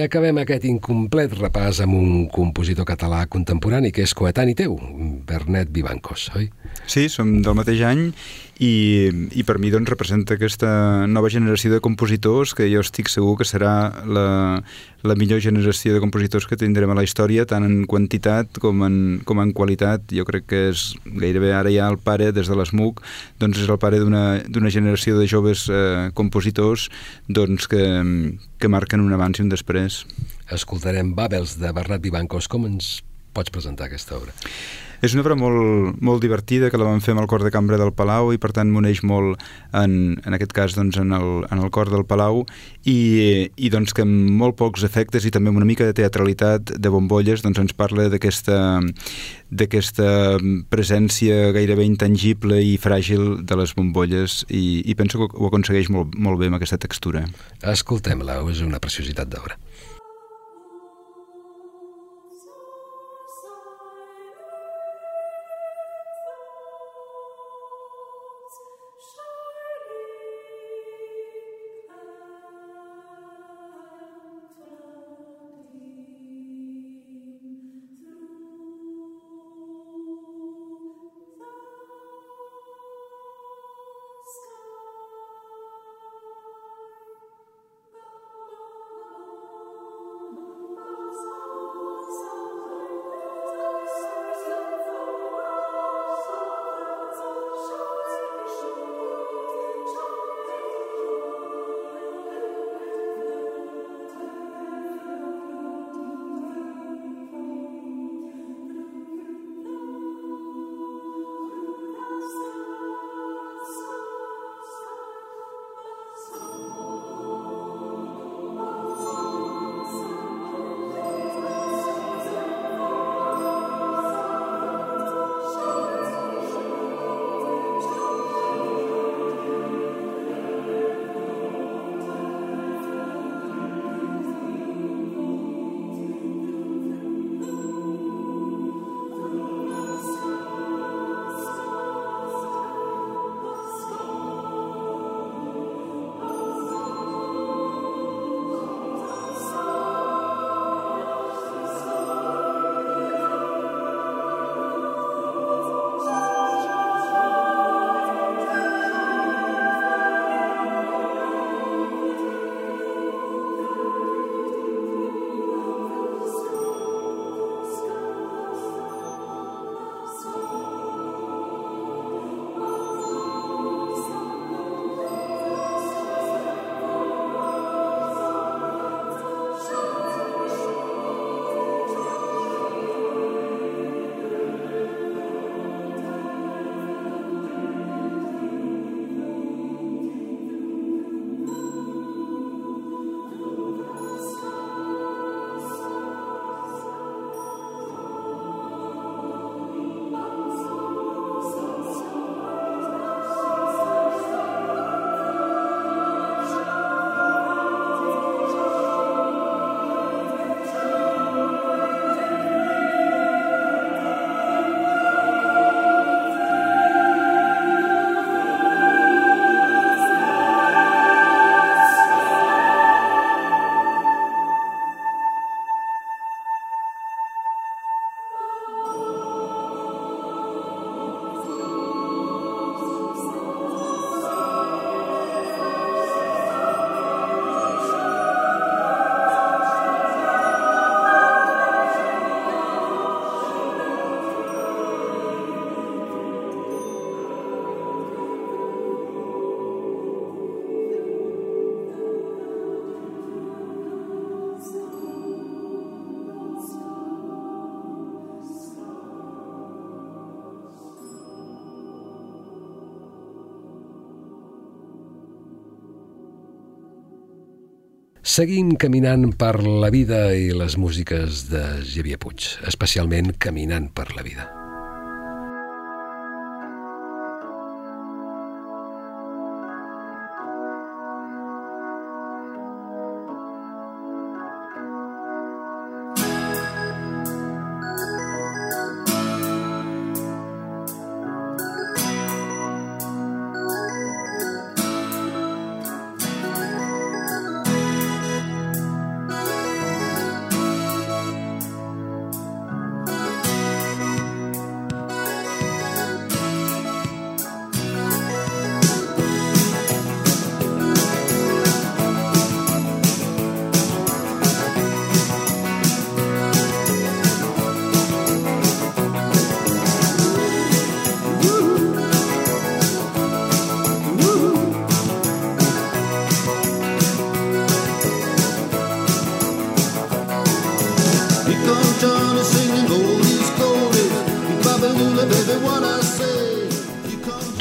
acabem aquest incomplet repàs amb un compositor català contemporani que és coetani teu, Bernet Vivancos, oi? Sí, som del mateix any i, i per mi doncs, representa aquesta nova generació de compositors que jo estic segur que serà la, la millor generació de compositors que tindrem a la història, tant en quantitat com en, com en qualitat. Jo crec que és gairebé ara ja el pare, des de l'ESMUC, doncs és el pare d'una generació de joves eh, compositors doncs, que, que marquen un abans i un després. Escoltarem Babels de Bernet Vivancos. Com ens pots presentar aquesta obra? És una obra molt, molt divertida que la vam fer amb el cor de cambra del Palau i per tant m'uneix molt en, en aquest cas doncs, en, el, en el cor del Palau i, i doncs que amb molt pocs efectes i també amb una mica de teatralitat de bombolles doncs ens parla d'aquesta d'aquesta presència gairebé intangible i fràgil de les bombolles i, i penso que ho aconsegueix molt, molt bé amb aquesta textura. Escoltem-la, és una preciositat d'obra. Seguim caminant per la vida i les músiques de Xavier Puig, especialment Caminant per la vida.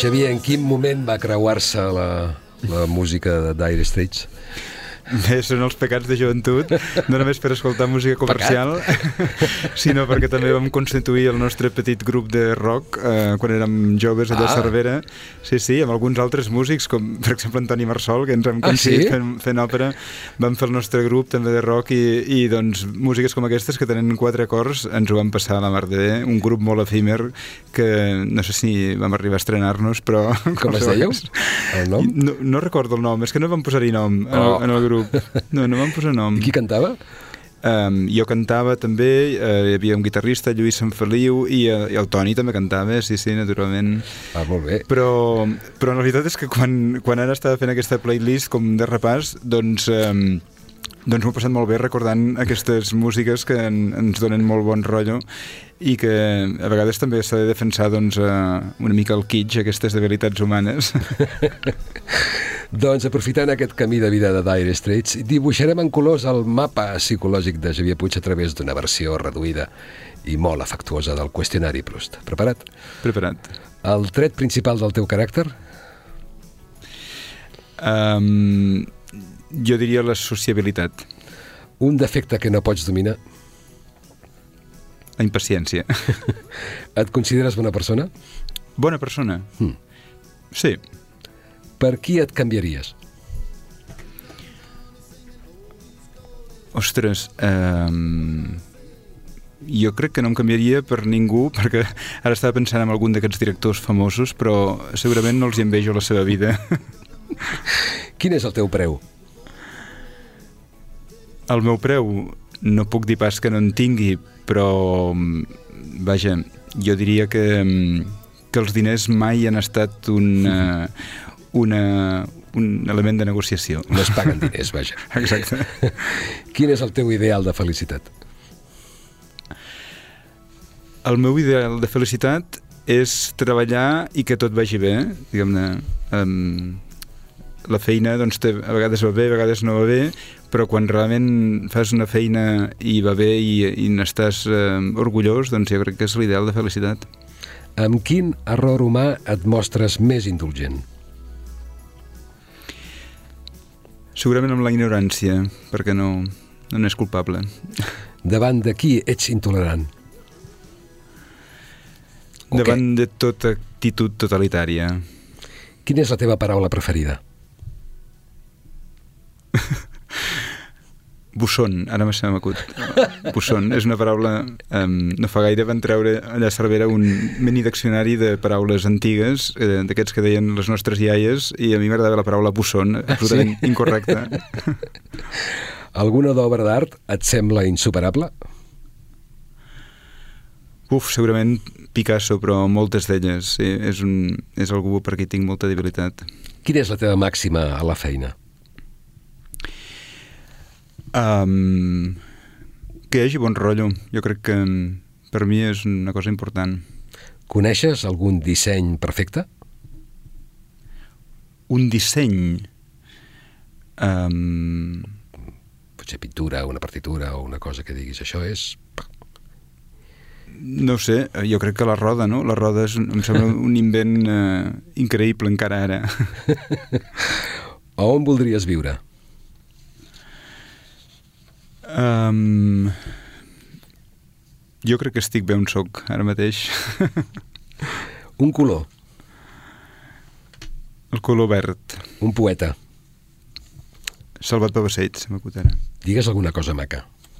Xavier, en quin moment va creuar-se la, la música de Dire Straits? Bé, són els pecats de joventut, no només per escoltar música comercial, sinó perquè també vam constituir el nostre petit grup de rock eh, quan érem joves allà a Cervera. Sí, sí, amb alguns altres músics, com per exemple Antoni Marsol, que ens hem coincidit ah, sí? fent, fent òpera. Vam fer el nostre grup també de rock i, i doncs músiques com aquestes que tenen quatre acords ens ho vam passar a la mar de bé. Un grup molt efímer que no sé si vam arribar a estrenar-nos, però... Com es dèieu? El nom? No, no recordo el nom, és que no vam posar-hi nom en, oh. en el grup. No, no vam posar nom. I qui cantava? Um, jo cantava també, uh, hi havia un guitarrista, Lluís Sanfeliu, i, uh, i el Toni també cantava, sí, sí, naturalment. Ah, molt bé. Però, però la veritat és que quan, quan ara estava fent aquesta playlist com de repàs, doncs... Um, doncs m'ho he passat molt bé recordant aquestes músiques que en, ens donen molt bon rotllo i que a vegades també s'ha de defensar doncs, uh, una mica el kitsch, aquestes debilitats humanes. Doncs aprofitant aquest camí de vida de Dire Straits, dibuixarem en colors el mapa psicològic de Xavier Puig a través d'una versió reduïda i molt afectuosa del qüestionari Proust. Preparat? Preparat. El tret principal del teu caràcter? Um, jo diria la sociabilitat. Un defecte que no pots dominar? La impaciència. Et consideres bona persona? Bona persona? Hmm. Sí. Per qui et canviaries? Ostres, um, jo crec que no em canviaria per ningú, perquè ara estava pensant en algun d'aquests directors famosos, però segurament no els hi envejo la seva vida. Quin és el teu preu? El meu preu no puc dir pas que no en tingui, però vaja, jo diria que, que els diners mai han estat una, una, un element de negociació. No es paguen diners, vaja. Exacte. Quin és el teu ideal de felicitat? El meu ideal de felicitat és treballar i que tot vagi bé, diguem-ne. Um, la feina doncs, té, a vegades va bé, a vegades no va bé, però quan realment fas una feina i va bé i, i n'estàs eh, orgullós, doncs jo crec que és l'ideal de felicitat. Amb quin error humà et mostres més indulgent? Segurament amb la ignorància, perquè no, no n'és culpable. Davant de qui ets intolerant? O Davant què? De tota actitud totalitària. Quina és la teva paraula preferida? Busson, ara se m'acut. Busson és una paraula... Um, no fa gaire van treure allà a Cervera un mini diccionari de paraules antigues, eh, d'aquests que deien les nostres iaies, i a mi m'agradava la paraula busson, absolutament sí? Incorrecta. Alguna d'obra d'art et sembla insuperable? Uf, segurament Picasso, però moltes d'elles. Sí, és, un, és algú per qui tinc molta debilitat. Quina és la teva màxima a la feina? Um, que hi hagi bon rotllo. Jo crec que per mi és una cosa important. Coneixes algun disseny perfecte? Un disseny? Um... Potser pintura, una partitura o una cosa que diguis això és... No sé, jo crec que la roda, no? La roda és, em sembla un invent uh, increïble encara ara. A on voldries viure? Um, jo crec que estic bé on soc ara mateix. Un color? El color verd. Un poeta? Salvat Pavaseit, se m'acut ara. Digues alguna cosa maca.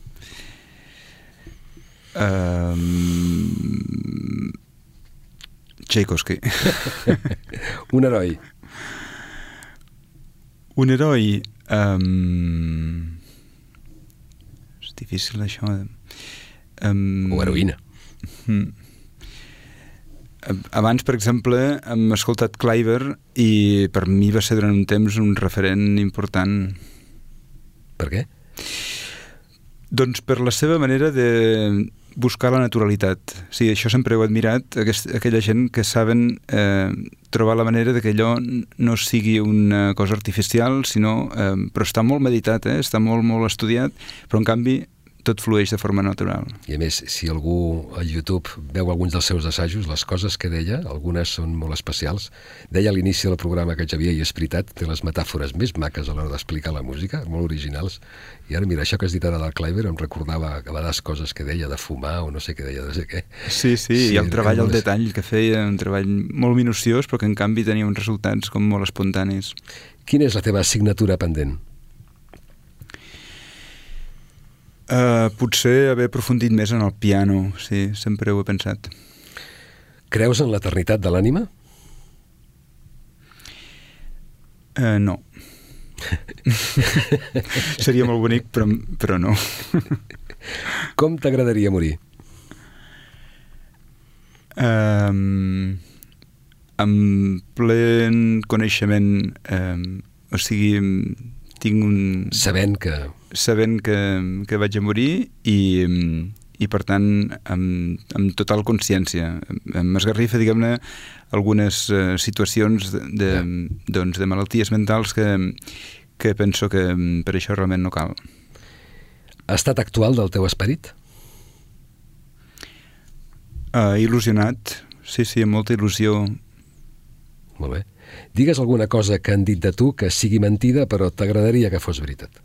Um, Tchaikovsky. Un heroi? Un heroi... Um, difícil això um, o heroïna um, abans per exemple hem escoltat Kleiber i per mi va ser durant un temps un referent important. Per què? Doncs per la seva manera de buscar la naturalitat. Sí, això sempre ho he admirat, aquest, aquella gent que saben eh, trobar la manera de que allò no sigui una cosa artificial, sinó, eh, però està molt meditat, eh? Està molt, molt estudiat, però en canvi tot flueix de forma natural. I a més, si algú a YouTube veu alguns dels seus assajos, les coses que deia, algunes són molt especials. Deia a l'inici del programa que Xavier, i és veritat, té les metàfores més maques a l'hora d'explicar la música, molt originals. I ara, mira, això que has dit ara del Kleiber em recordava a vegades coses que deia de fumar o no sé què deia, no sé què. Sí, sí, sí, i el treball al detall que feia, un treball molt minuciós, però que en canvi tenia uns resultats com molt espontanis. Quina és la teva assignatura pendent? Uh, potser haver aprofundit més en el piano, sí, sempre ho he pensat. Creus en l'eternitat de l'ànima? Uh, no. Seria molt bonic, però, però no. Com t'agradaria morir? Um, amb plen coneixement, um, o sigui, tinc un... Sabent que... Sabent que, que vaig a morir i, i per tant, amb, amb total consciència. M'esgarrifa, diguem-ne, algunes uh, situacions de, de, ja. doncs, de malalties mentals que, que penso que per això realment no cal. Estat actual del teu esperit? Uh, il·lusionat, sí, sí, amb molta il·lusió. Molt bé. Digues alguna cosa que han dit de tu que sigui mentida, però t'agradaria que fos veritat.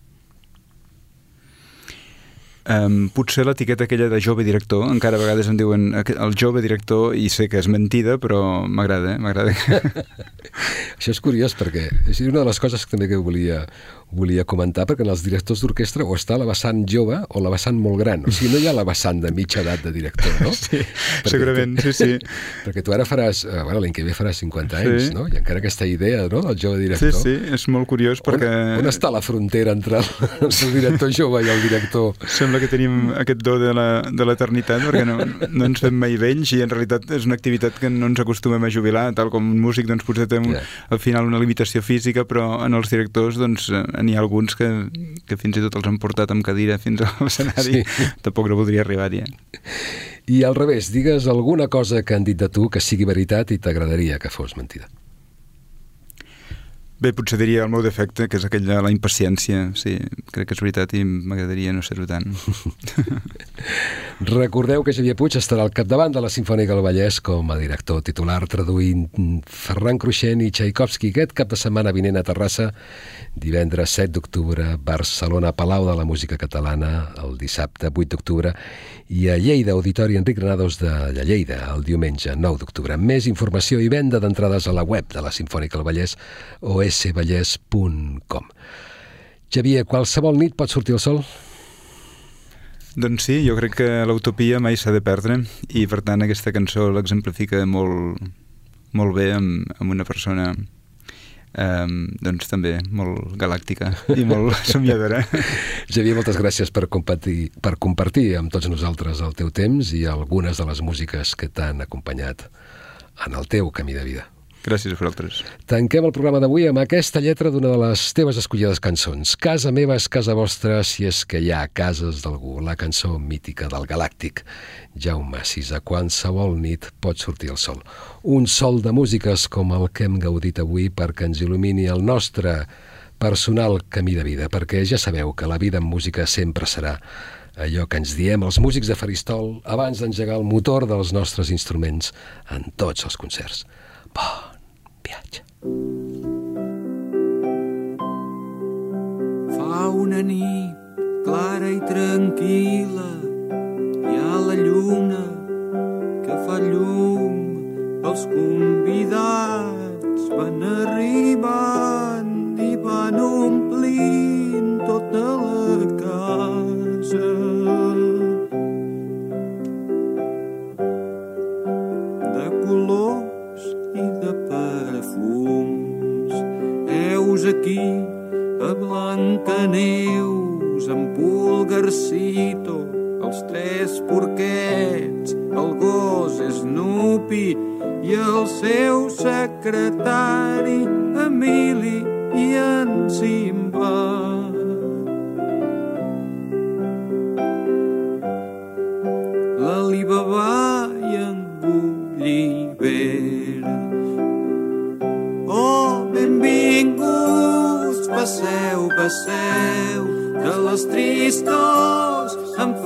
Um, potser l'etiqueta aquella de jove director, encara a vegades em diuen el jove director i sé que és mentida, però m'agrada, eh? M'agrada. Això és curiós perquè és una de les coses que també que volia, volia comentar, perquè en els directors d'orquestra o està la vessant jove o la vessant molt gran, o sigui, no hi ha la vessant de mitja edat de director, no? Sí, perquè segurament, tu, sí, sí. Perquè tu ara faràs, eh, bueno, l'any que ve faràs cinquanta anys, sí. No? I encara aquesta idea, no?, del jove director. Sí, sí, és molt curiós perquè... On, on està la frontera entre el, el director jove i el director? Sembla que tenim aquest do de la, de l'eternitat, perquè no, no ens fem mai vells i en realitat és una activitat que no ens acostumem a jubilar, tal com un músic doncs potser té un, yeah. al final una limitació física, però en els directors doncs n'hi ha alguns que, que fins i tot els han portat amb cadira fins a l'escenari, sí. Tampoc no voldria arribar-hi. Eh? I al revés, digues alguna cosa que han dit de tu que sigui veritat i t'agradaria que fos mentida. Bé, potser diria el meu defecte, que és aquell de la impaciència. Sí, crec que és veritat i m'agradaria no ser-ho tant. Recordeu que Xavier Puig estarà al capdavant de la Simfònica del Vallès com a director titular, traduint Ferran Cruixent i Tchaikovsky aquest cap de setmana vinent a Terrassa, divendres set d'octubre, Barcelona, Palau de la Música Catalana, el dissabte vuit d'octubre, i a Lleida, Auditori Enric Granados de Lleida, el diumenge nou d'octubre. Més informació i venda d'entrades a la web de la Simfònica del Vallès o s vallès punt com. Xavier, qualsevol nit pot sortir el sol? Doncs sí, jo crec que l'utopia mai s'ha de perdre i per tant aquesta cançó l'exemplifica molt, molt bé amb, amb una persona Um, doncs també molt galàctica i molt somiadora. Xavier, moltes gràcies per compartir, per compartir amb tots nosaltres el teu temps i algunes de les músiques que t'han acompanyat en el teu camí de vida. Gràcies a vosaltres. Tanquem el programa d'avui amb aquesta lletra d'una de les teves escollides cançons. Casa meva és casa vostra, si és que hi ha cases d'algú. La cançó mítica del Galàctic. Jaume Sisa, qualsevol nit pot sortir el sol. Un sol de músiques com el que hem gaudit avui perquè ens il·lumini el nostre personal camí de vida, perquè ja sabeu que la vida en música sempre serà allò que ens diem els músics de faristol abans d'engegar el motor dels nostres instruments en tots els concerts. Bon viatge. Fa una nit clara i tranquil·la, hi ha la lluna que fa llum, els convidats van arribant i van omplint tota la casa. De colors i de perfums. Heus aquí a Blancaneus, en Pulgarcito, els tres porquets, el gos Snoopy i el seu secretari Emili i en Simba. L'Alibaba i en Gulliver. Oh, benvinguts, passeu, passeu, de les tristors en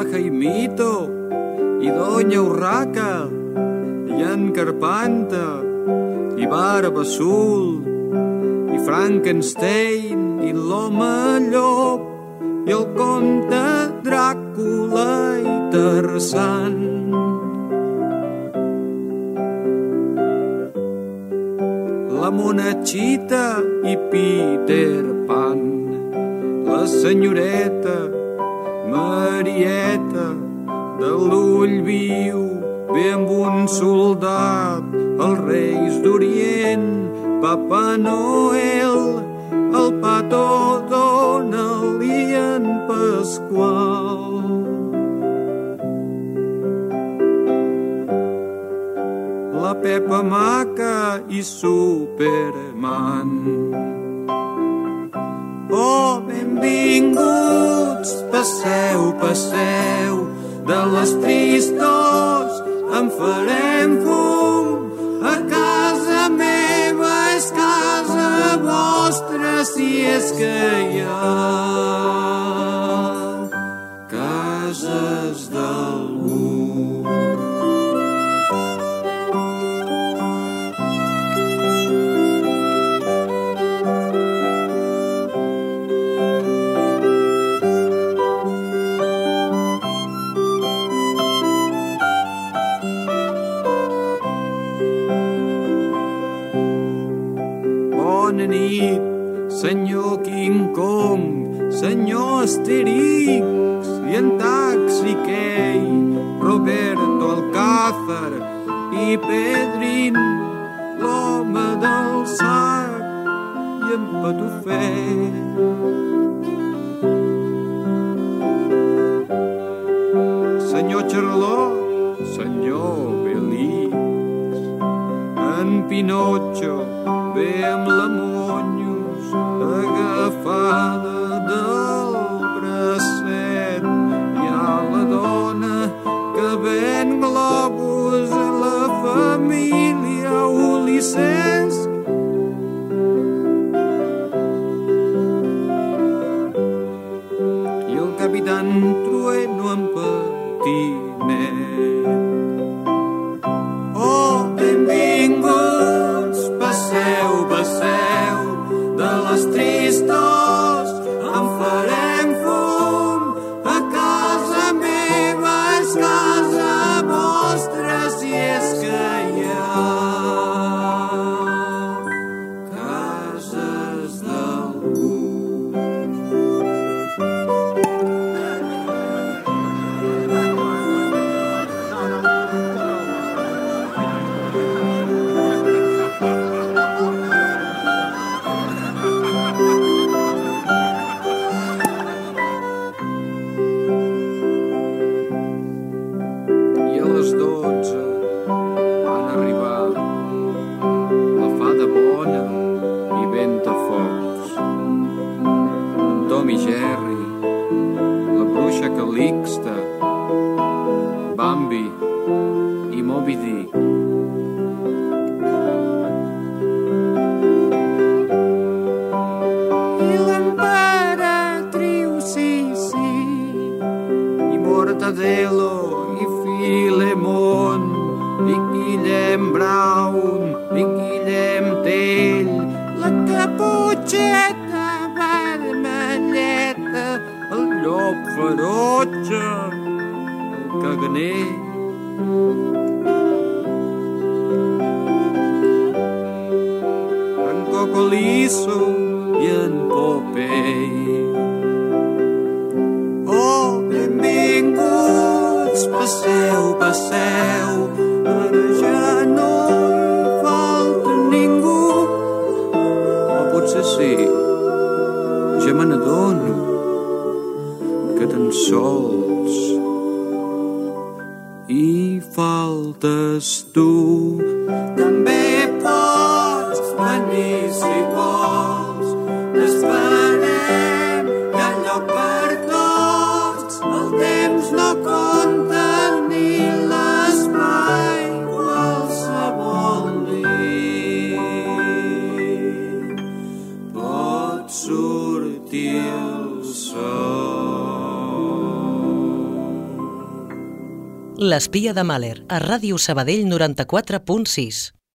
Jaimito i Doña Urraca i en Carpanta i Barba Azul i Frankenstein i l'Home Llop i el Comte Dràcula i Tarzan. La Monachita i Peter Pan, la senyoreta Marieta de l'ull viu, ve amb un soldat, els Reis d'Orient, Papa Noel, el Pato Donald i en Pasqual. La Pepa Maca i Superman. Oh, benvinguts, passeu, passeu, de les tristors en farem fum. A casa meva és casa vostra, si és que hi ha cases d'algú. Bona nit, senyor King Kong, senyor Asterix i en Taxi Key, Roberto Alcázar i Pedrin, l'home del sac i en Patufet. Senyor Charlot, senyor Belix, en Pinotxo ve amb la Monyos agafada del bracet. Hi ha la dona que ven globus a la família Ulisses. I el capitán Trueno en patinet. Oh, benvinguts, passeu, passeu, de les tristors en farem fum. A casa meva és casa vostra, si és que hi ha cases d'algú. I a les dotze van arribar la fada bona i Ventafocs, en Tom i Jerry, la bruixa Calixta, Bambi i Moby Dick. I l'emperatriu Sissi i Mortadelo i Filemón i Guillem Brown i Guillem Tell, la Caputxeta vermelleta, el llop ferotge, el caganer. En Cocolizo i en Popeye. Oh, benvinguts, passeu, passeu, ara ja no hi falta ningú. O potser sí, ja me n'adono que tan sols hi faltes tu. També pots venir si vols, t'esperem, hi ha lloc per tots, el temps no compta ni l'espai, qualsevol nit pot sortir el sol. L'espia de Mahler, a Ràdio Sabadell noranta-quatre punt sis.